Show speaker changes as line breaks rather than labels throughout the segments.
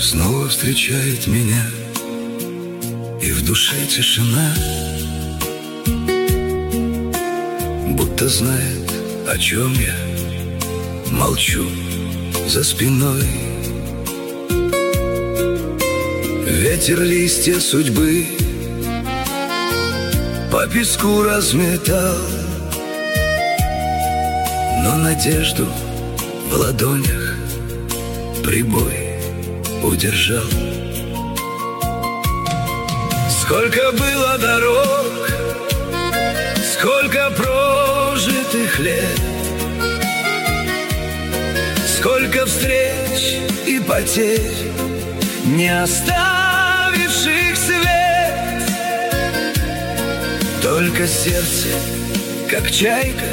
снова встречает меня, и в душе тишина, будто знает, о чем я. Молчу за спиной. Ветер листья судьбы по песку разметал, но надежду в ладонях прибой удержал. Сколько было дорог, сколько прожитых лет, сколько встреч и потерь, не оставивших свет. Только сердце, как чайка,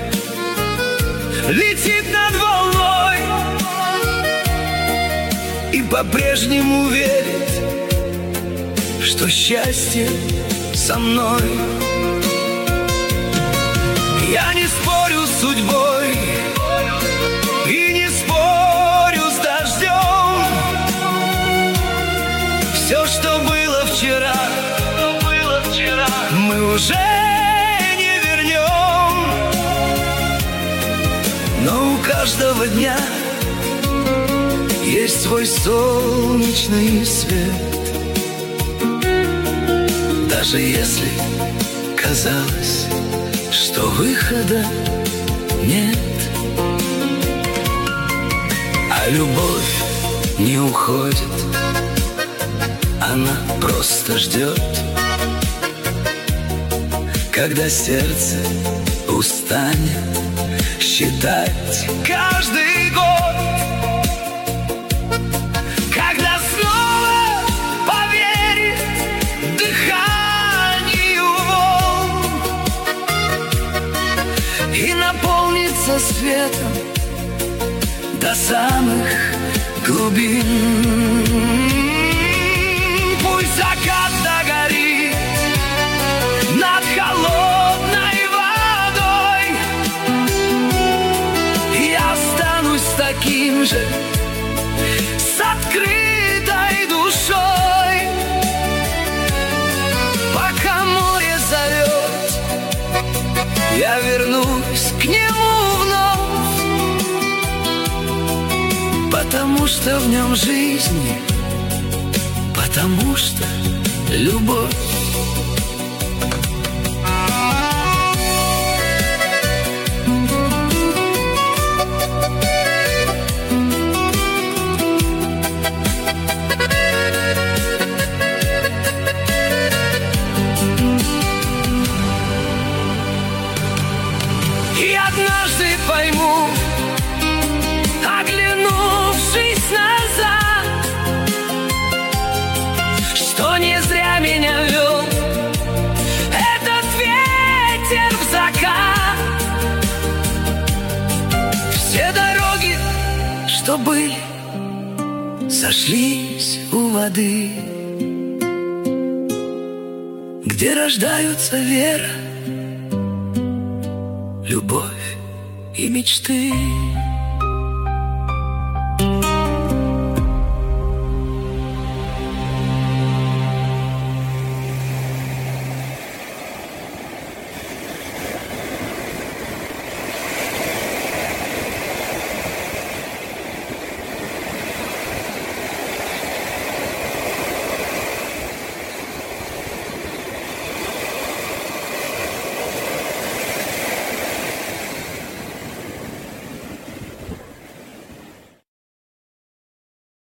летит над волной и по-прежнему верит, что счастье со мной. Я не спорю с судьбой и не спорю с дождем. Все, что было вчера, мы уже не вернем. Но у каждого дня есть свой солнечный свет. Даже если казалось, что выхода нет, а любовь не уходит, она просто ждет, когда сердце устанет считать каждый год, когда снова поверит дыханию волн и наполнится светом до самых глубин. Пусть закат догорит над холодной водой, я останусь таким же, с открытой душой. Пока море зовет, я вернусь к нему вновь, потому что в нем жизнь, потому что любовь. И однажды пойму, оглянувшись назад, что не зря меня вел этот ветер в закат. Все дороги, что были, сошлись у воды, где рождаются вера, любовь и мечты.